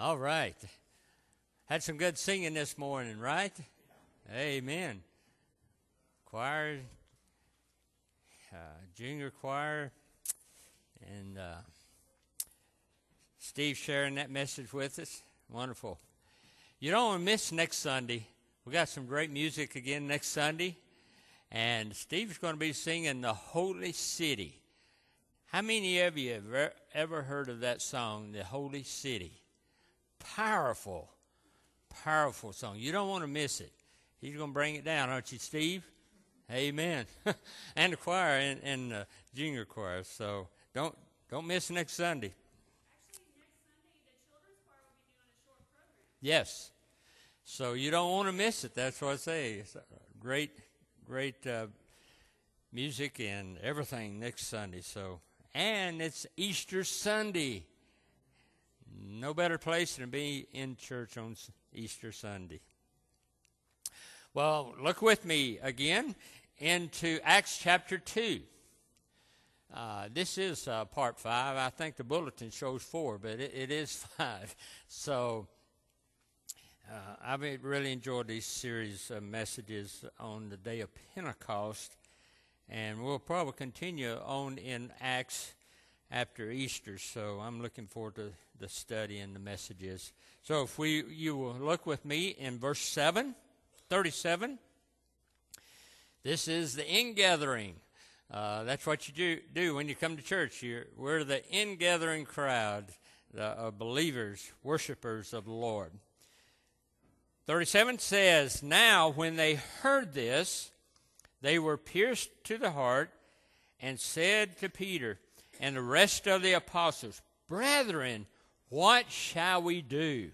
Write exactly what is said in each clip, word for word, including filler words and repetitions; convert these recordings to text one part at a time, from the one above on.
All right. Had some good singing this morning, right? Amen. Choir, uh, junior choir, and uh, Steve sharing that message with us. Wonderful. You don't want to miss next Sunday. We got some great music again next Sunday, and Steve's going to be singing The Holy City. How many of you have ever, ever heard of that song, The Holy City? Powerful, powerful song. You don't want to miss it. He's going to bring it down, aren't you, Steve? Amen. And the choir and, and the junior choir. So don't don't miss next Sunday. Actually, next Sunday, the children's choir will be doing a short program. Yes. So you don't want to miss it. That's what I say. It's great, great uh, music and everything next Sunday. So and it's Easter Sunday. No better place than to be in church on Easter Sunday. Well, look with me again into Acts chapter two. Uh, this is uh, part five. I think the bulletin shows four, but it, it is five. So uh, I've really enjoyed these series of messages on the day of Pentecost, and we'll probably continue on in Acts after Easter. So I'm looking forward to the study and the messages. So if we, you will look with me in verse seven, thirty-seven. This is the ingathering. Uh, that's what you do, do when you come to church. You're, we're the ingathering crowd the, of believers, worshipers of the Lord. thirty-seven says, Now when they heard this, they were pierced to the heart and said to Peter and the rest of the apostles, Brethren, what shall we do?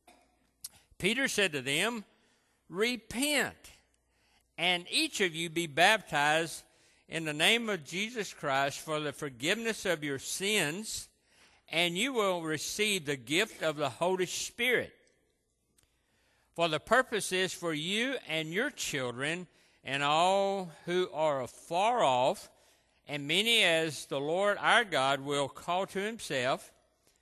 Peter said to them, Repent, and each of you be baptized in the name of Jesus Christ for the forgiveness of your sins, and you will receive the gift of the Holy Spirit. For the purpose is for you and your children and all who are afar off, and many as the Lord our God will call to himself.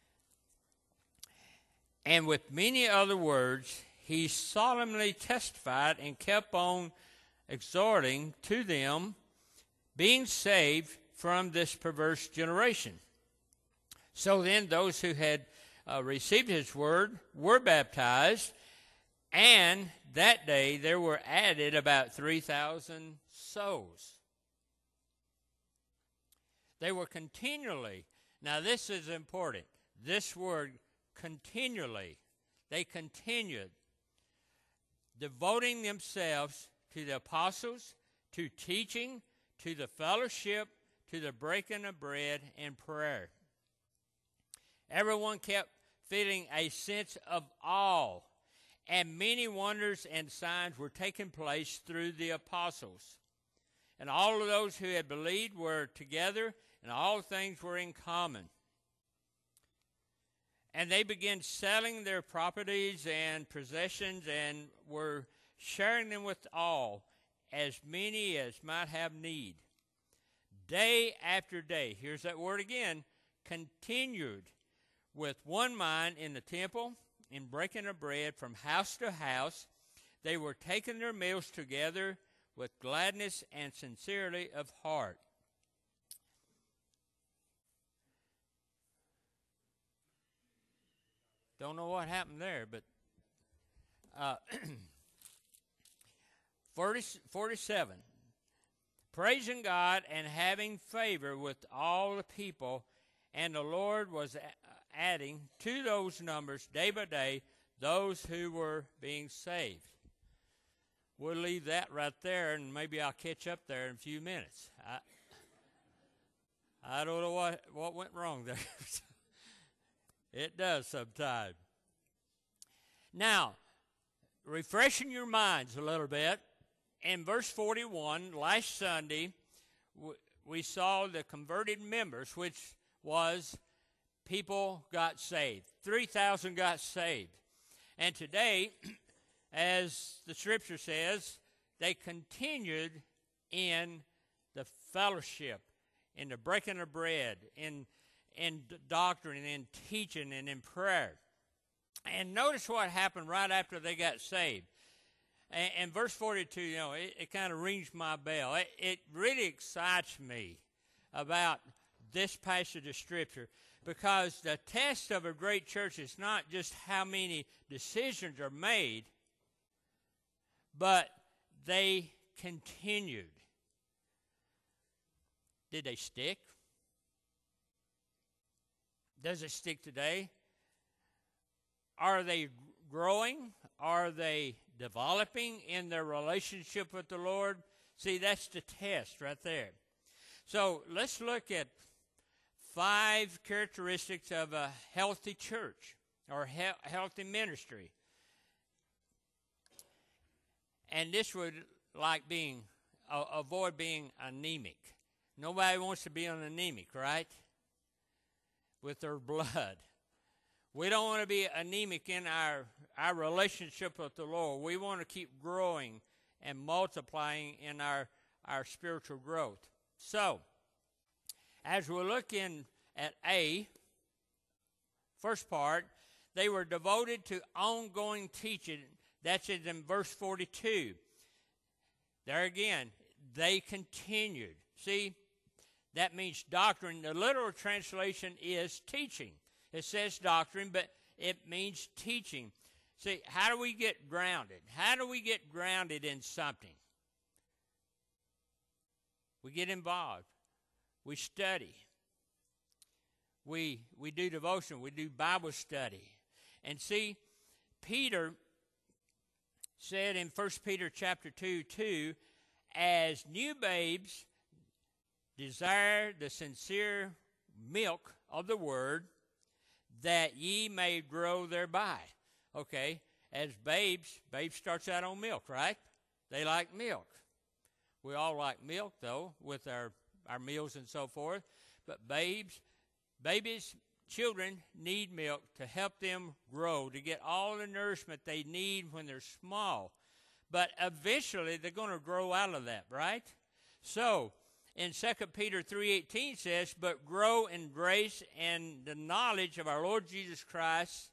And with many other words, he solemnly testified and kept on exhorting to them, being saved from this perverse generation. So then those who had uh, received his word were baptized, and that day there were added about three thousand souls. They were continually, now this is important, this word continually, they continued devoting themselves to the apostles, to teaching, to the fellowship, to the breaking of bread and prayer. Everyone kept feeling a sense of awe, and many wonders and signs were taking place through the apostles. And all of those who had believed were together, and all things were in common. And they began selling their properties and possessions and were sharing them with all, as many as might have need. Day after day, here's that word again, continued with one mind in the temple, in breaking of bread from house to house. They were taking their meals together with gladness and sincerity of heart. Don't know what happened there, but uh, forty, forty-seven. Praising God and having favor with all the people, and the Lord was a- adding to those numbers day by day those who were being saved. We'll leave that right there, and maybe I'll catch up there in a few minutes. I, I don't know what, what went wrong there. It does sometimes. Now, refreshing your minds a little bit, in verse forty-one, last Sunday, we saw the converted members, which was people got saved. three thousand got saved. And today, as the scripture says, they continued in the fellowship, in the breaking of bread, in in doctrine, and in teaching, and in prayer. And notice what happened right after they got saved. And, and verse forty-two, you know, it, it kind of rings my bell. It, it really excites me about this passage of Scripture, because the test of a great church is not just how many decisions are made, but they continued. Did they stick? Does it stick today? Are they growing? Are they developing in their relationship with the Lord? See, that's the test right there. So let's look at five characteristics of a healthy church or he- healthy ministry. And this would like being, uh, avoid being anemic. Nobody wants to be an anemic, right? With their blood. We don't want to be anemic in our, our relationship with the Lord. We want to keep growing and multiplying in our, our spiritual growth. So, as we're looking at A, first part, they were devoted to ongoing teaching. That's it in verse forty-two. There again, they continued. See, that means doctrine. The literal translation is teaching. It says doctrine, but it means teaching. See, how do we get grounded? How do we get grounded in something? We get involved. We study. We we do devotion. We do Bible study. And see, Peter said in First Peter chapter two, two, as new babes desire the sincere milk of the word, that ye may grow thereby. Okay, as babes, babes starts out on milk, right? They like milk. We all like milk, though, with our, our meals and so forth. But babes, babies, children need milk to help them grow, to get all the nourishment they need when they're small. But eventually, they're going to grow out of that, right? So, in Second Peter three eighteen says, but grow in grace and the knowledge of our Lord Jesus Christ.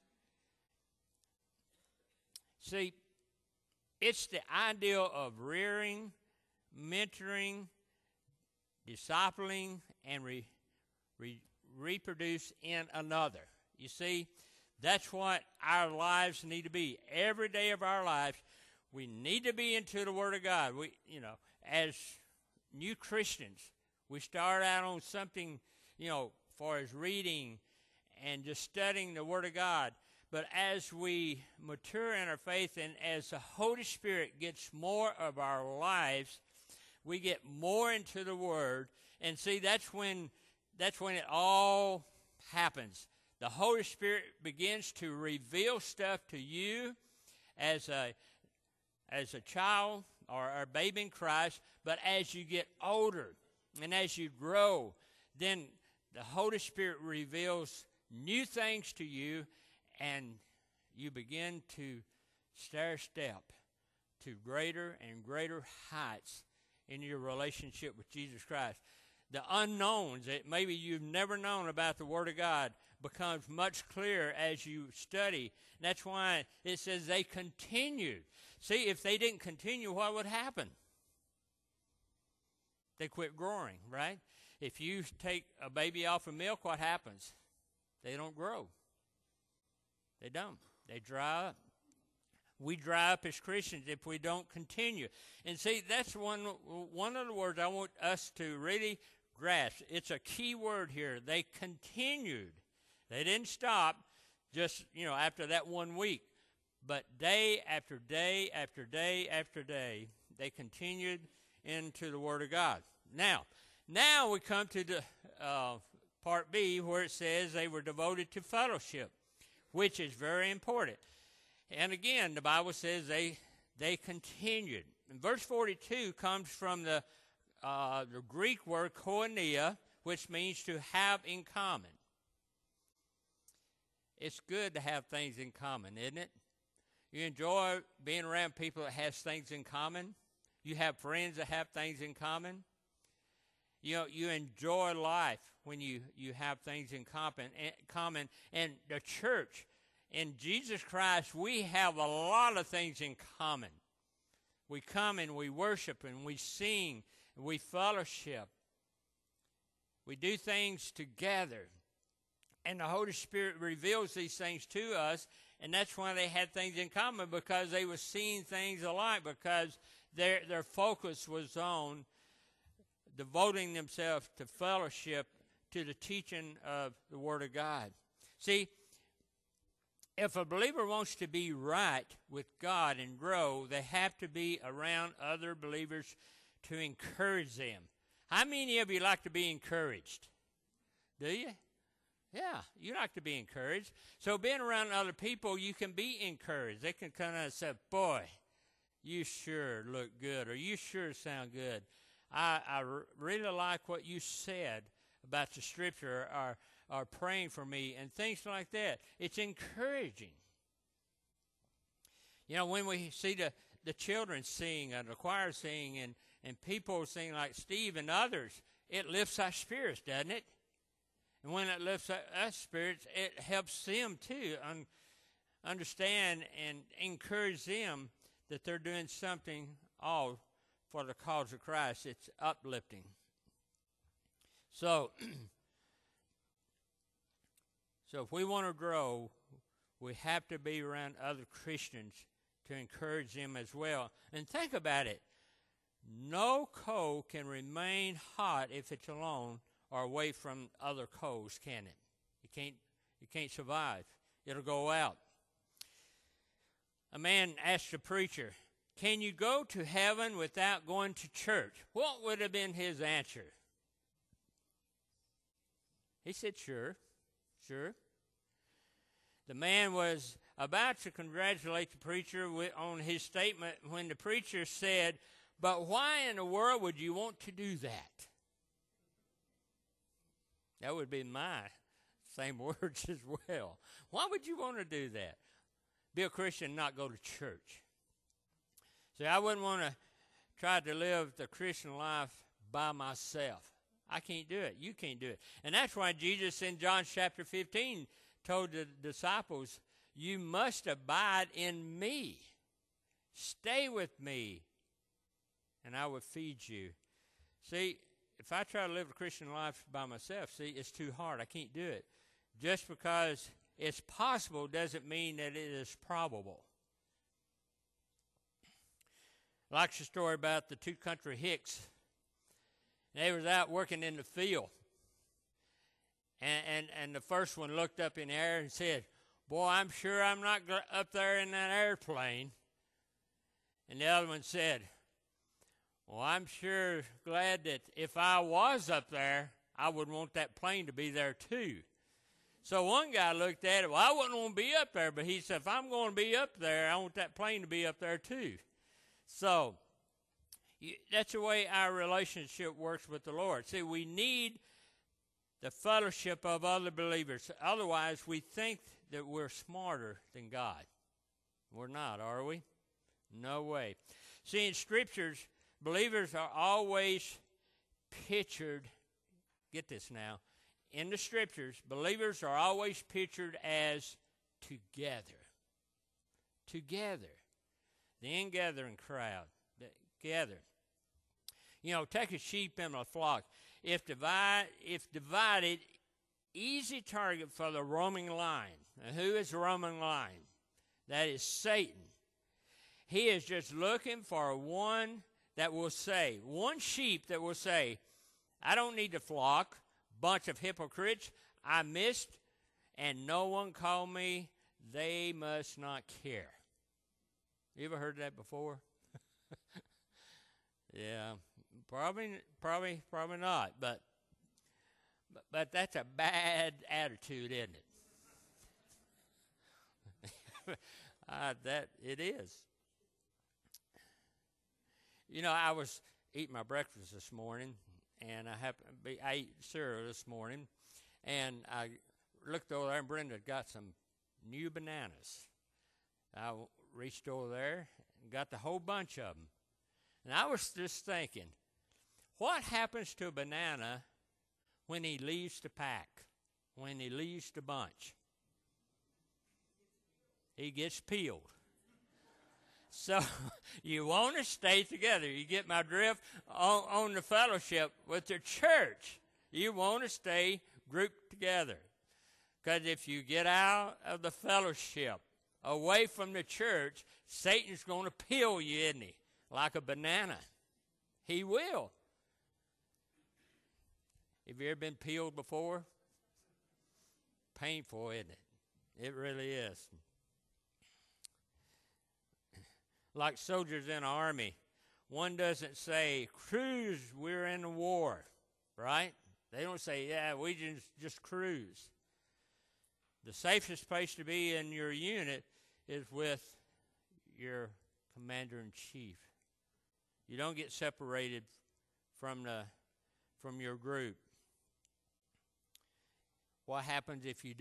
See, it's the ideal of rearing, mentoring, discipling, and re, re, reproduce in another. You see, that's what our lives need to be. Every day of our lives, we need to be into the Word of God. We, you know, as new Christians, we start out on something, you know, far as reading and just studying the Word of God. But as we mature in our faith and as the Holy Spirit gets more of our lives, we get more into the Word. And see, that's when that's when it all happens. The Holy Spirit begins to reveal stuff to you as a as a child or a baby in Christ. But as you get older and as you grow, then the Holy Spirit reveals new things to you, and you begin to stair step to greater and greater heights in your relationship with Jesus Christ. The unknowns that maybe you've never known about the Word of God becomes much clearer as you study. That's why it says they continued. See, if they didn't continue, what would happen? They quit growing, right? If you take a baby off of milk, what happens? They don't grow. They don't. They dry up. We dry up as Christians if we don't continue. And see, that's one, one of the words I want us to really grasp. It's a key word here. They continued. They didn't stop just, you know, after that one week. But day after day after day after day, they continued into the Word of God. Now, now we come to the uh, part B, where it says they were devoted to fellowship, which is very important. And again, the Bible says they they continued. And verse forty-two comes from the uh, the Greek word koinonia, which means to have in common. It's good to have things in common, isn't it? You enjoy being around people that have things in common. You have friends that have things in common. You know, you enjoy life when you, you have things in common, common. And the church in Jesus Christ, we have a lot of things in common. We come and we worship and we sing and we fellowship. We do things together. And the Holy Spirit reveals these things to us, and that's why they had things in common, because they were seeing things alike, because their their focus was on devoting themselves to fellowship, to the teaching of the Word of God. See, if a believer wants to be right with God and grow, they have to be around other believers to encourage them. How many of you like to be encouraged? Do you? Yeah, you like to be encouraged. So being around other people, you can be encouraged. They can kind of say, boy, you sure look good, or you sure sound good. I, I r- really like what you said about the scripture, or, or praying for me, and things like that. It's encouraging. You know, when we see the, the children sing, and the choir sing, and, and people sing like Steve and others, it lifts our spirits, doesn't it? And when it lifts our, our spirits, it helps them too un, understand and encourage them that they're doing something all for the cause of Christ. It's uplifting. So, so if we want to grow, we have to be around other Christians to encourage them as well. And think about it. No coal can remain hot if it's alone or away from other coals, can it? It can't, it can't survive. It'll go out. A man asked the preacher, can you go to heaven without going to church? What would have been his answer? He said, sure, sure. The man was about to congratulate the preacher on his statement when the preacher said, but why in the world would you want to do that? That would be my same words as well. Why would you want to do that? Be a Christian and not go to church. See, I wouldn't want to try to live the Christian life by myself. I can't do it. You can't do it. And that's why Jesus in John chapter fifteen told the disciples, you must abide in me. Stay with me, and I will feed you. See, if I try to live a Christian life by myself, see, it's too hard. I can't do it. Just because it's possible doesn't mean that it is probable. Like the story about the two country hicks. They was out working in the field. And, and, and the first one looked up in the air and said, boy, I'm sure I'm not up there in that airplane. And the other one said, well, I'm sure glad that if I was up there, I would want that plane to be there too. So one guy looked at it, well, I wouldn't want to be up there, but he said, if I'm going to be up there, I want that plane to be up there too. So you, that's the way our relationship works with the Lord. See, we need the fellowship of other believers. Otherwise, we think that we're smarter than God. We're not, are we? No way. See, in Scriptures, believers are always pictured, get this now, in the Scriptures, believers are always pictured as together. Together. The ingathering crowd. Together. You know, take a sheep in a flock. If, divide, if divided, easy target for the roaming lion. Now, who is the roaming lion? That is Satan. He is just looking for one that will say, one sheep that will say, I don't need the flock, bunch of hypocrites, I missed, and no one called me, they must not care. You ever heard that before? Yeah, probably, probably, probably not, but, but, but that's a bad attitude, isn't it? uh, that, it is. You know, I was eating my breakfast this morning, and I happened to be, I ate cereal this morning, and I looked over there, and Brenda had got some new bananas. I reached over there and got the whole bunch of them. And I was just thinking, what happens to a banana when he leaves the pack, when he leaves the bunch? he gets peeled. So you want to stay together. You get my drift on, on the fellowship with the church. You want to stay grouped together. Because if you get out of the fellowship, away from the church, Satan's going to peel you, isn't he? Like a banana. He will. Have you ever been peeled before? Painful, isn't it? It really is. Like soldiers in an army, one doesn't say, cruise, we're in a war, right? They don't say, yeah, we just, just cruise. The safest place to be in your unit is with your commander-in-chief. You don't get separated from the from your group. What happens if you do?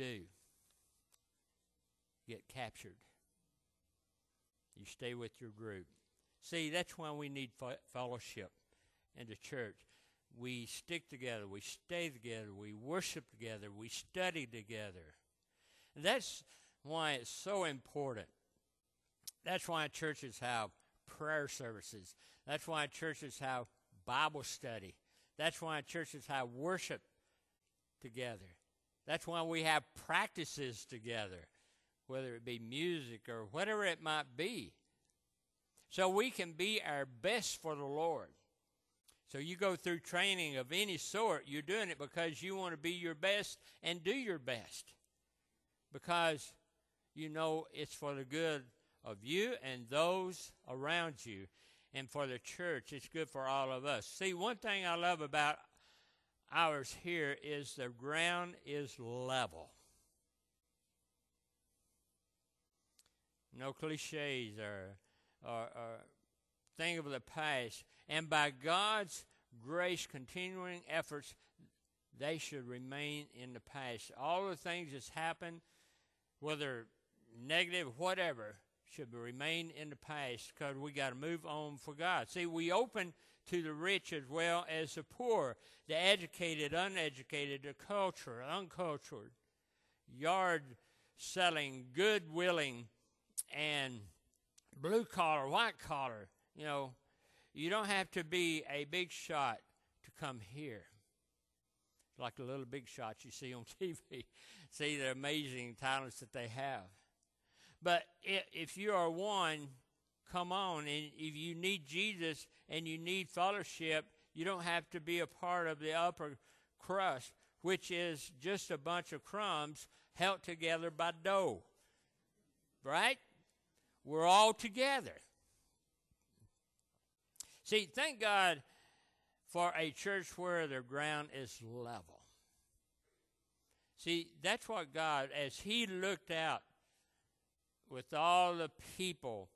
You get captured. You stay with your group. See, that's why we need fellowship in the church. We stick together. We stay together. We worship together. We study together. And that's why it's so important. That's why churches have prayer services. That's why churches have Bible study. That's why churches have worship together. That's why we have practices together, whether it be music or whatever it might be. So we can be our best for the Lord. So you go through training of any sort, you're doing it because you want to be your best and do your best. Because you know it's for the good of you and those around you. And for the church, it's good for all of us. See, one thing I love about ours here is the ground is level. No cliches or, or, or thing of the past. And by God's grace, continuing efforts, they should remain in the past. All the things that's happened, whether negative, whatever, should remain in the past because we got to move on for God. See, we open to the rich as well as the poor, the educated, uneducated, the cultured, uncultured, yard selling, good willing, and blue collar, white collar. You know, you don't have to be a big shot to come here. Like the little big shots you see on T V. See the amazing talents that they have. But if you are one, come on. And if you need Jesus and you need fellowship, you don't have to be a part of the upper crust, which is just a bunch of crumbs held together by dough. Right? We're all together. See, thank God for a church where the ground is level. See, that's what God, as He looked out with all the people,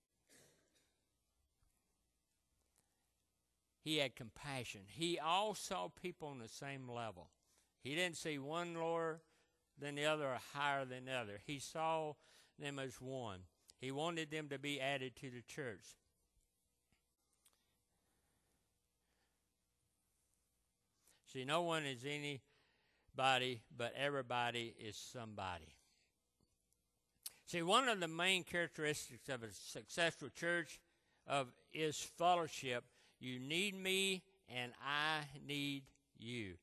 He had compassion. He all saw people on the same level. He didn't see one lower than the other or higher than the other. He saw them as one. He wanted them to be added to the church. See, no one is anybody, but everybody is somebody. See, one of the main characteristics of a successful church of is fellowship. You need me, and I need you.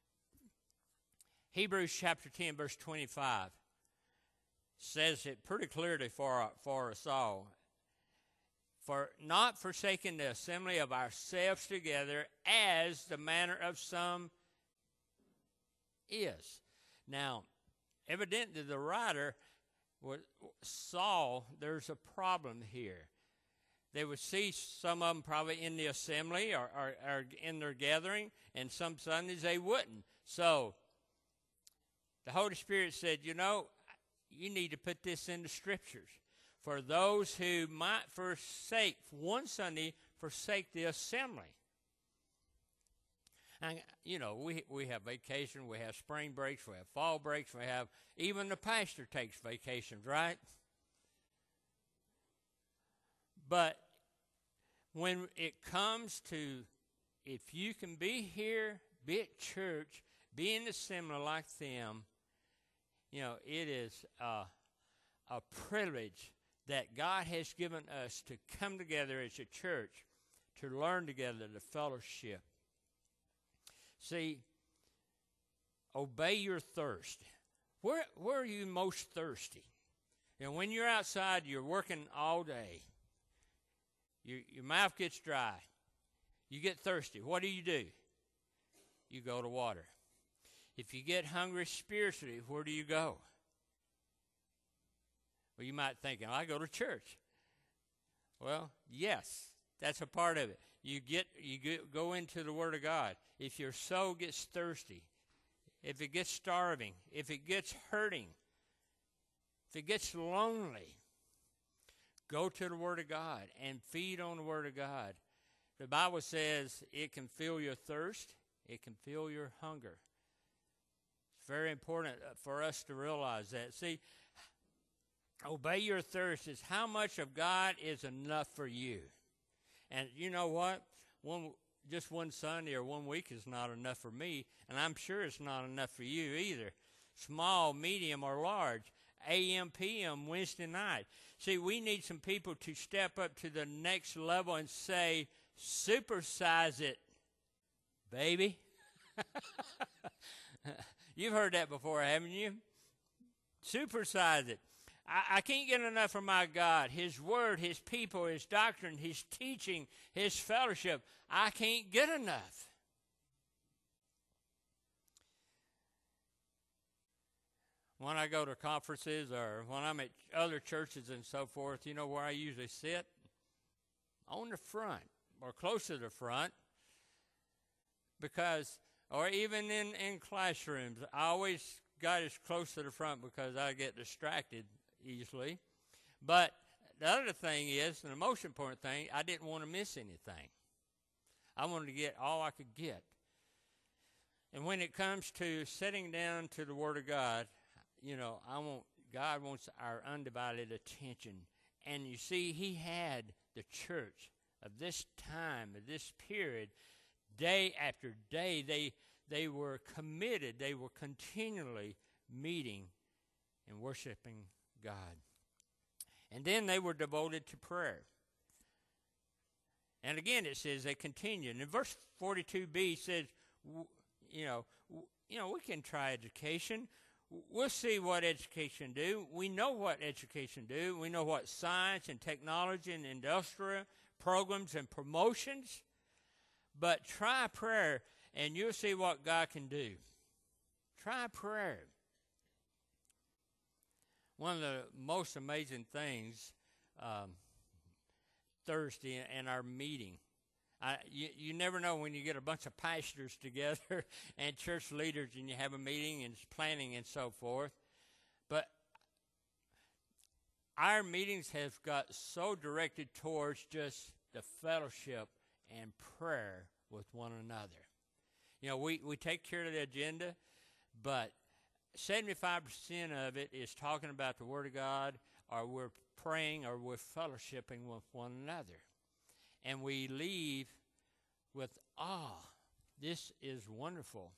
Hebrews chapter ten, verse twenty-five says it pretty clearly for, for us all. For not forsaking the assembly of ourselves together, as the manner of some is. Now, evidently the writer saw there's a problem here. They would see some of them probably in the assembly or, or, or in their gathering, and some Sundays they wouldn't. So the Holy Spirit said, you know, you need to put this in the Scriptures. For those who might forsake, one Sunday, forsake the assembly. And, you know, we we have vacation, we have spring breaks, we have fall breaks, we have, even the pastor takes vacations, right? But when it comes to, if you can be here, be at church, be in the assembly like them, you know, it is uh, a privilege that God has given us to come together as a church, to learn together, to fellowship. See, obey your thirst. Where, where are you most thirsty? You know, when you're outside, you're working all day. Your, your mouth gets dry. You get thirsty. What do you do? You go to water. If you get hungry spiritually, where do you go? Well, you might think, oh, I go to church. Well, yes, that's a part of it. You get you get, go into the Word of God. If your soul gets thirsty, if it gets starving, if it gets hurting, if it gets lonely, go to the Word of God and feed on the Word of God. The Bible says it can fill your thirst. It can fill your hunger. It's very important for us to realize that. See, obey your thirst is how much of God is enough for you. And you know what? One, just one Sunday or one week is not enough for me, and I'm sure it's not enough for you either. Small, medium, or large, A M, P M, Wednesday night. See, we need some people to step up to the next level and say, supersize it, baby. You've heard that before, haven't you? Supersize it. I, I can't get enough of my God, His Word, His people, His doctrine, His teaching, His fellowship. I can't get enough. When I go to conferences or when I'm at other churches and so forth, you know where I usually sit? On the front or close to the front. Because, or even in, in classrooms, I always got as close to the front because I get distracted easily. But the other thing is, and the most important thing, I didn't want to miss anything. I wanted to get all I could get. And when it comes to sitting down to the Word of God, you know, I want God wants our undivided attention. And you see, He had the church of this time, of this period, day after day, they they were committed. They were continually meeting and worshiping God. And then they were devoted to prayer. And again, it says they continued. And in verse forty-two b says, you know, you know, we can try education. We'll see what education do. We know what education do. We know what science and technology and industrial programs and promotions. But try prayer, and you'll see what God can do. Try prayer. One of the most amazing things um, Thursday in our meeting, I, you, you never know when you get a bunch of pastors together and church leaders and you have a meeting and planning and so forth. But our meetings have got so directed towards just the fellowship and prayer with one another. You know, we, we take care of the agenda, but seventy-five percent of it is talking about the Word of God, or we're praying, or we're fellowshipping with one another. And we leave with awe. This is wonderful.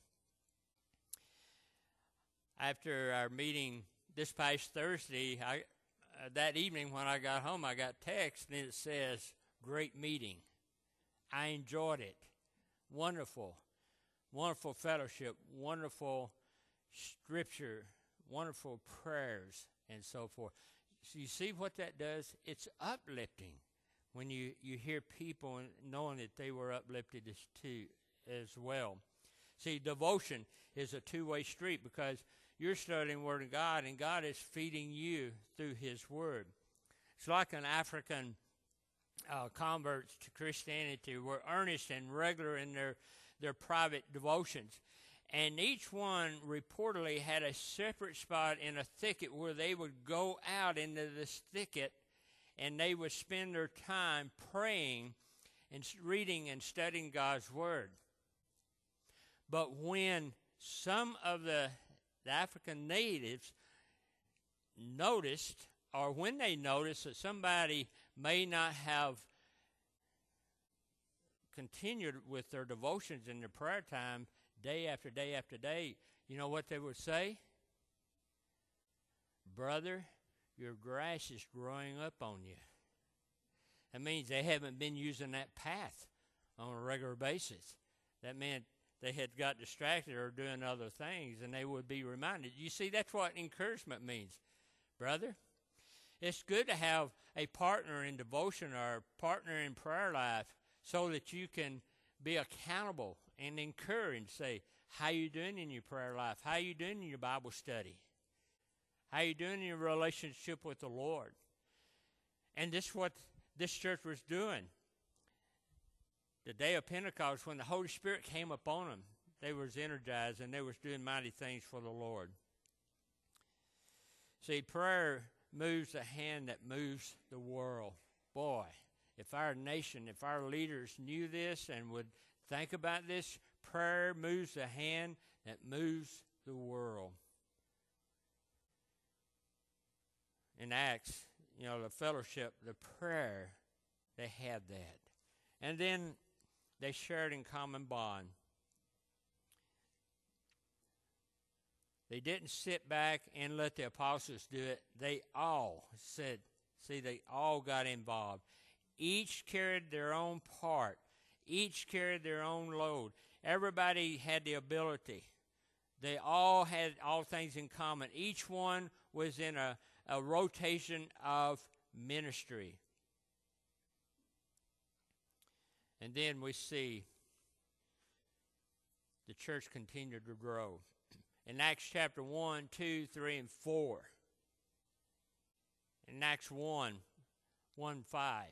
After our meeting this past Thursday, I, uh, that evening when I got home, I got text, and it says, great meeting. I enjoyed it. Wonderful. Wonderful fellowship. Wonderful scripture. Wonderful prayers and so forth. So you see what that does? It's uplifting when you, you hear people knowing that they were uplifted as, too, as well. See, devotion is a two-way street because you're studying the Word of God and God is feeding you through His Word. It's like an African uh, converts to Christianity were earnest and regular in their, their private devotions. And each one reportedly had a separate spot in a thicket where they would go out into this thicket and they would spend their time praying and reading and studying God's Word. But when some of the, the African natives noticed, or when they noticed that somebody may not have continued with their devotions in their prayer time day after day after day, you know what they would say? Brother, your grass is growing up on you. That means they haven't been using that path on a regular basis. That meant they had got distracted or doing other things, and they would be reminded. You see, that's what encouragement means, brother. It's good to have a partner in devotion or a partner in prayer life so that you can be accountable and encourage. Say, how you doing in your prayer life? How you doing in your Bible study? How you doing in your relationship with the Lord? And this is what this church was doing. The day of Pentecost, when the Holy Spirit came upon them, they was energized and they was doing mighty things for the Lord. See, prayer moves the hand that moves the world. Boy, if our nation, if our leaders knew this and would think about this, prayer moves the hand that moves the world. In Acts, you know, the fellowship, the prayer, they had that. And then they shared in common bond. They didn't sit back and let the apostles do it. They all said, see, they all got involved. Each carried their own part. Each carried their own load. Everybody had the ability. They all had all things in common. Each one was in a, a rotation of ministry. And then we see the church continued to grow. In Acts chapter one, two, three, and four. In Acts one, one, five.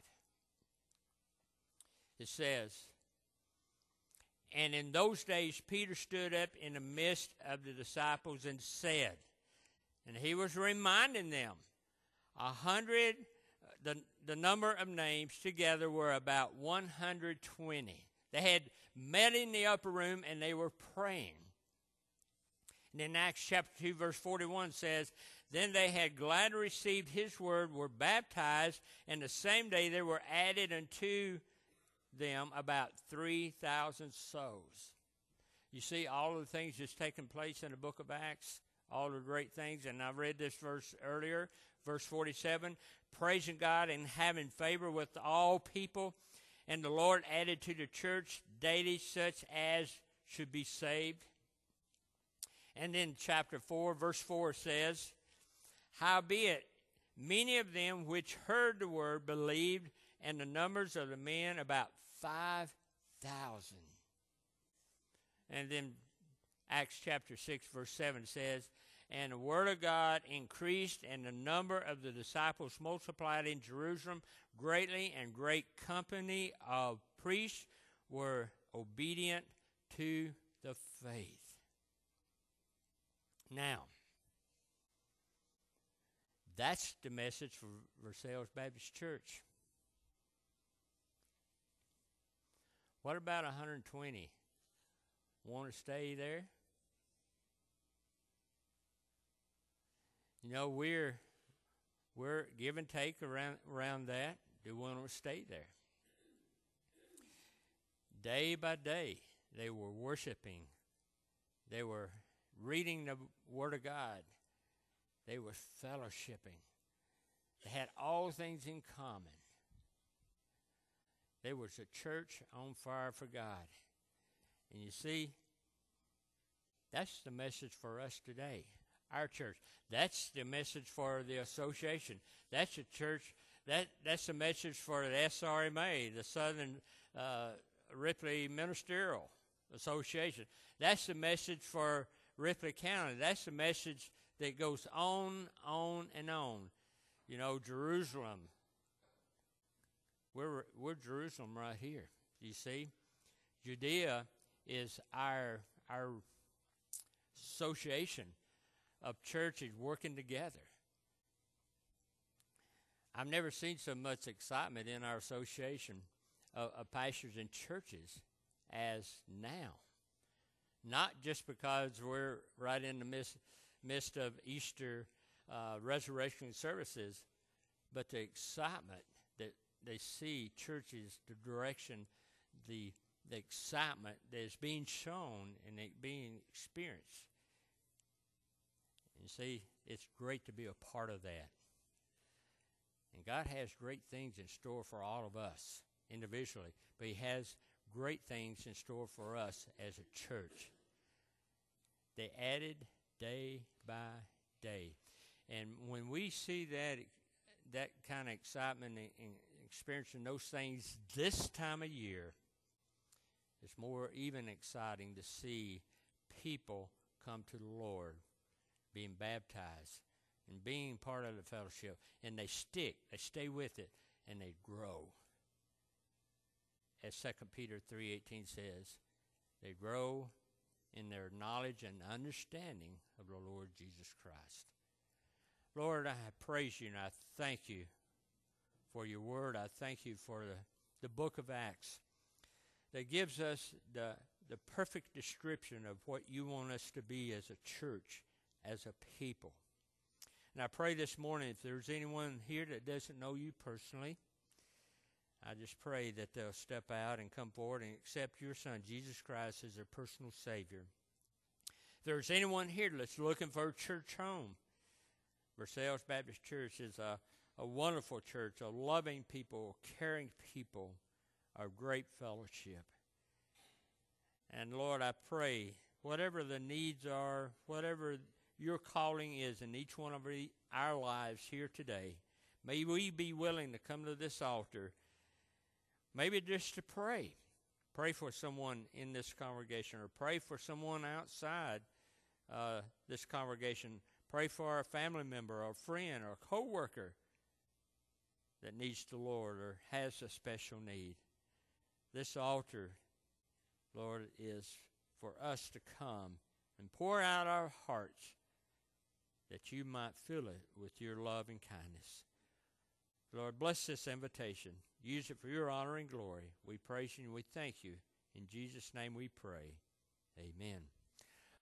It says, and in those days Peter stood up in the midst of the disciples and said, and he was reminding them, a hundred, the, the number of names together were about one hundred twenty. They had met in the upper room and they were praying. And in Acts chapter two, verse forty-one says, then they had gladly received his word, were baptized, and the same day there were added unto them about three thousand souls. You see all of the things that's taking place in the book of Acts, all the great things. And I read this verse earlier, verse forty-seven, praising God and having favor with all people. And the Lord added to the church daily such as should be saved. And then chapter four, verse four says, howbeit many of them which heard the word believed, and the numbers of the men about five thousand. And then Acts chapter six, verse seven says, and the word of God increased, and the number of the disciples multiplied in Jerusalem greatly, and great company of priests were obedient to the faith. Now, that's the message for Versailles Baptist Church. What about one hundred twenty? Want to stay there? You know, we're we're give and take around around that. Do we want to stay there? Day by day, they were worshiping. They were reading the Word of God. They were fellowshipping. They had all things in common. There was a church on fire for God. And you see, that's the message for us today, our church. That's the message for the association. That's the church. That that's the message for the S R M A, the Southern uh, Ripley Ministerial Association. That's the message for Ripley County. That's the message that goes on, on, and on. You know, Jerusalem. We're we're Jerusalem right here. You see, Judea is our our association of churches working together. I've never seen so much excitement in our association of, of pastors and churches as now. Not just because we're right in the midst, midst of Easter uh, resurrection services, but the excitement that they see churches, the direction, the the excitement that is being shown and it being experienced. You see, it's great to be a part of that. And God has great things in store for all of us individually, but he has great things in store for us as a church. They added day by day. And when we see that that kind of excitement and, and experiencing those things this time of year, it's more even exciting to see people come to the Lord, being baptized and being part of the fellowship. And they stick, they stay with it, and they grow. As Second Peter three eighteen says, they grow in their knowledge and understanding of the Lord Jesus Christ. Lord, I praise you and I thank you for your word. I thank you for the, the book of Acts that gives us the, the perfect description of what you want us to be as a church, as a people. And I pray this morning, if there's anyone here that doesn't know you personally, I just pray that they'll step out and come forward and accept your Son, Jesus Christ, as their personal Savior. If there's anyone here that's looking for a church home, Versailles Baptist Church is a, a wonderful church, a loving people, caring people, a great fellowship. And Lord, I pray, whatever the needs are, whatever your calling is in each one of our lives here today, may we be willing to come to this altar, maybe just to pray. Pray for someone in this congregation, or pray for someone outside uh, this congregation. Pray for a family member or a friend or a co-worker that needs the Lord or has a special need. This altar, Lord, is for us to come and pour out our hearts that you might fill it with your love and kindness. Lord, bless this invitation. Use it for your honor and glory. We praise you and we thank you. In Jesus' name we pray. Amen.